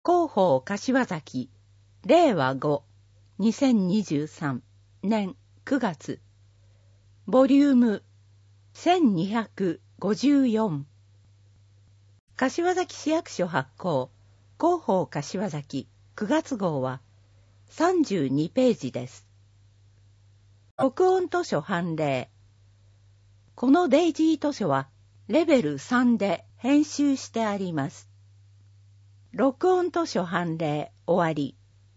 広報柏崎令和5 2023年9月ボリューム1254柏崎市役所発行広報柏崎9月号は32ページです。録音図書判例。このデイジー図書はレベル3で編集してあります。録音図書判例終わり。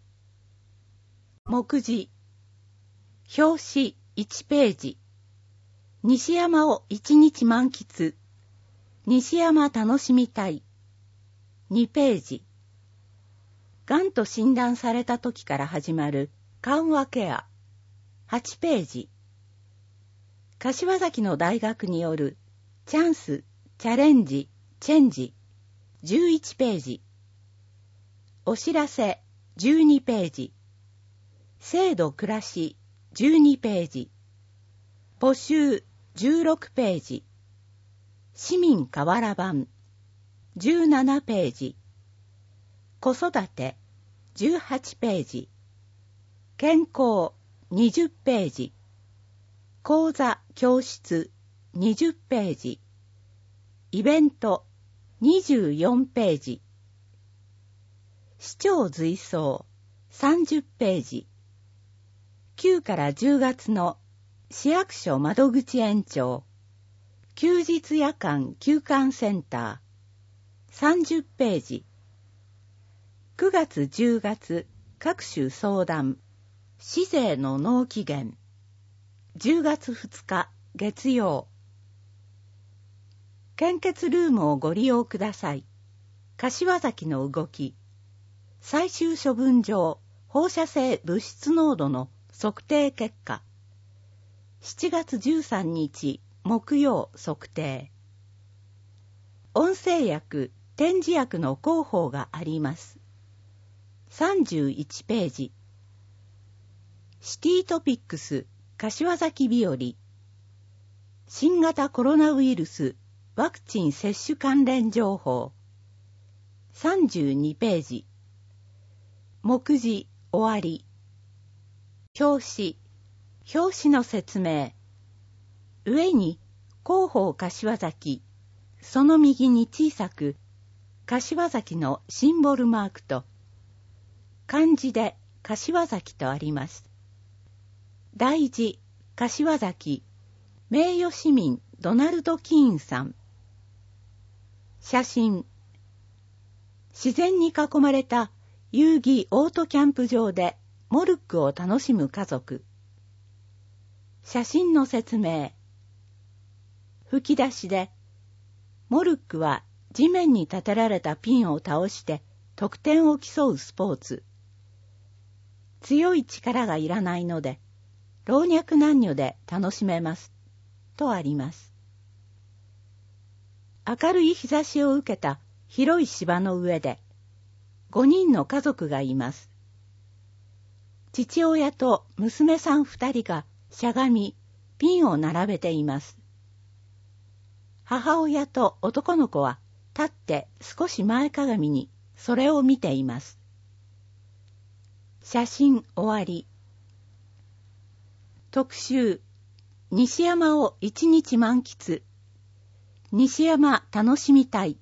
目次。表紙1ページ。西山を一日満喫。西山楽しみたい。2ページ。がんと診断された時から始まる緩和ケア。8ページ。柏崎の大学によるチャンス、チャレンジ、チェンジ。11ページ。お知らせ12ページ。制度暮らし12ページ。募集16ページ。市民河原版17ページ。子育て18ページ。健康20ページ。講座教室20ページ。イベント24ページ。市長随走30ページ。9から10月の市役所窓口延長休日夜間休館センター30ページ。9月10月各種相談市税の納期限10月2日月曜。献血ルームをご利用ください。柏崎の動き。最終処分場放射性物質濃度の測定結果。7月13日木曜測定。音声薬、点字薬の広報があります。31ページ。シティトピックス柏崎日和。新型コロナウイルスワクチン接種関連情報。32ページ。目次終わり。表紙の説明。上に広報柏崎、その右に小さく柏崎のシンボルマークと漢字で柏崎とあります。題字柏崎、名誉市民ドナルド・キーンさん。写真。自然に囲まれた遊戯オートキャンプ場でモルックを楽しむ家族。写真の説明。吹き出しで、モルックは地面に立てられたピンを倒して得点を競うスポーツ。強い力がいらないので、老若男女で楽しめます。とあります。明るい日差しを受けた広い芝の上で、5人の家族がいます。父親と娘さん2人がしゃがみ、ピンを並べています。母親と男の子は立って少し前かがみにそれを見ています。写真終わり。特集。西山を一日満喫。西山楽しみたい。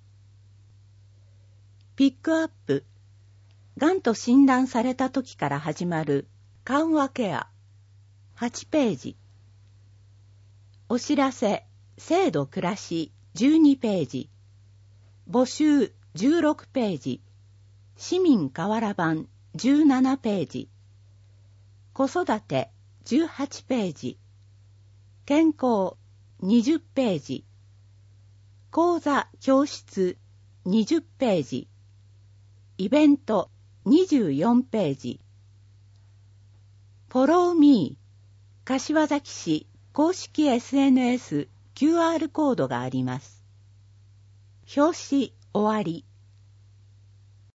ピックアップ。がんと診断された時から始まる緩和ケア。8ページ。お知らせ、制度暮らし12ページ。募集16ページ。市民河原版17ページ。子育て18ページ。健康20ページ。講座教室20ページ。イベント24ページ。フォローミー柏崎市公式 SNS QR コードがあります。表紙終わり。